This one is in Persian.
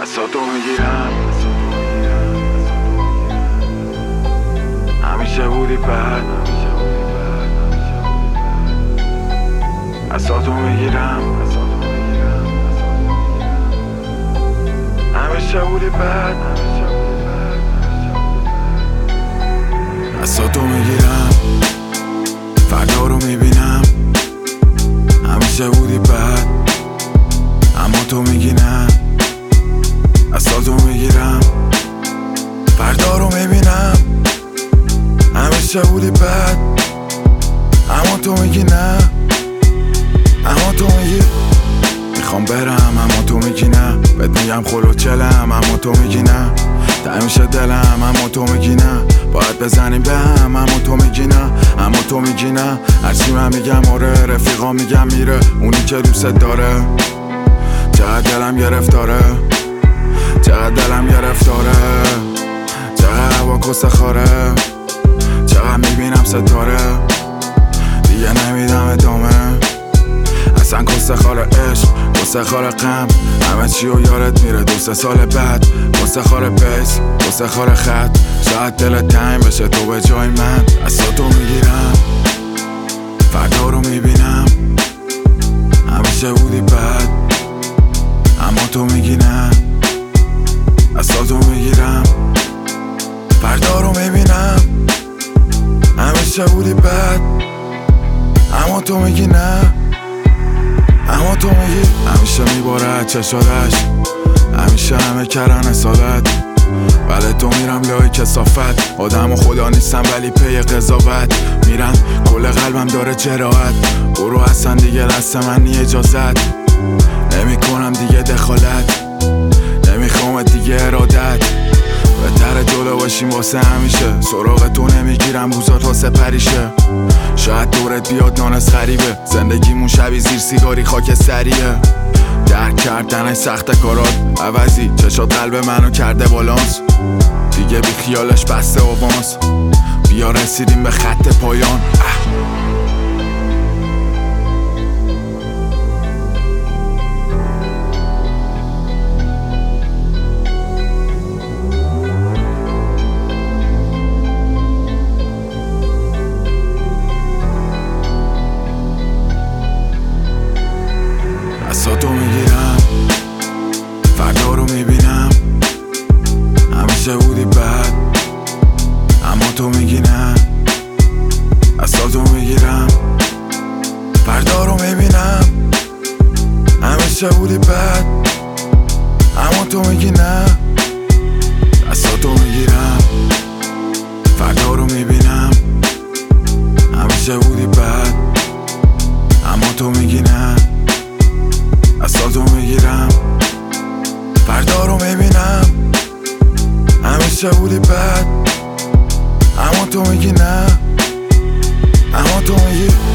اصاتو میگیرم، همیشه بودی بد. اصاتو میگیرم، همیشه بودی بد. اصاتو میگیرم، فردا رو میبینم. همیشه بودی بد، اما تو میگی نه. اصاتو میگیرم، فردا رو میبینم. همیشه بودی بد، اما تو میگی نه. اما تو میگی میخوام برم، اما تو میگی نه. بهت میگم خلوچلم، اما تو میگی نه. تمیشه دلم، اما تو میگی نه. باید بزنیم به هم، اما تو میگی نه. اما تو میگی نه. هرچی من میگم آره، رفیقا میگم میره. اونی که دوست داره، چقدر دلم گرفتاره، چقدر دلم گرفتاره، چقدر هوا کسه خاره، چقدر میبینم ستاره. دیگه نمیدم ادامه، اصلا کسه خاره عشق، کسه خاره غم. همه چی و یارت میره 2-3 سال بعد. کسه خاره بیس، کسه خاره خط. شاید دلت تنگ بشه تو به جای من. اصاتو میگیرم، فردا رو میبینم. همیشه بودی بد، اما تو میگی نه. اصاتو میگیرم، فردا رو میبینم. همیشه بودی بد، اما تو میگی نه. اما تو میگی همیشه میباره چشادش، همیشه همه کردن اصالت. ولی تو میرم لای کسافت. آدم و خدا نیستم ولی پی قضاوت میرم. کل قلبم داره جراحت. برو اصلا دیگه دست من نی اجازت. نمی کنم دیگه دخالت، نمیخوام دیگه ارادت. بهتره جلو باشیم واسه همیشه. سراغ تو نمیگیرم روزات واسه پریشه. شاید دورت بیاد نانس غریبه. زندگیمون شبی زیر سیگاری خاک سریه. درک کردنش سخت کارات عوضی. چشات قلب منو کرده بالانس. دیگه بی خیالش بسته آوانس. بیا رسیدیم به خط پایان. اصاتو میگیرم، فردا رو میبینم. همیشه بودی بد، اما تو میگی نه. اصاتو میگیرم، فردا رو میبینم. همیشه بودی بد، اما تو میگی نه. اصاتو میگیرم، فردا رو میبینم. همیشه بودی بد، اما تو میگی نه. اصاتو میگیرم، فردا رو میبینم. همیشه بودی بد، اما تو میگی نه. اما تو میگی